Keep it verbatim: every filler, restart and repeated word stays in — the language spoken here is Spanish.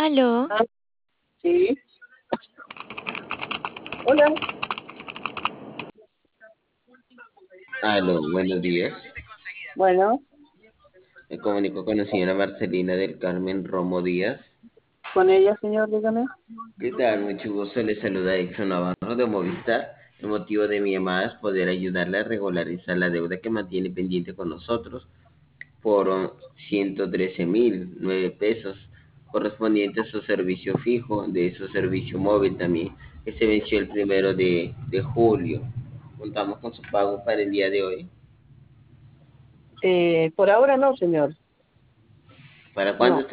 Aló, Ah, sí. Hola. Aló, buenos días. Bueno, Me comunico con la señora Marcelina del Carmen Romo Díaz. con ella, señor, dígame. ¿Qué tal? Mucho gusto. Le saluda Exxon Navarro de Movistar. El motivo de mi llamada es poder ayudarle a regularizar la deuda que mantiene pendiente con nosotros por oh, ciento trece mil nueve pesos correspondiente a su servicio fijo, de su servicio móvil también, que se venció el primero de, de julio. Contamos con su pago para el día de hoy. Eh, por ahora no, señor. ¿Para cuándo No. está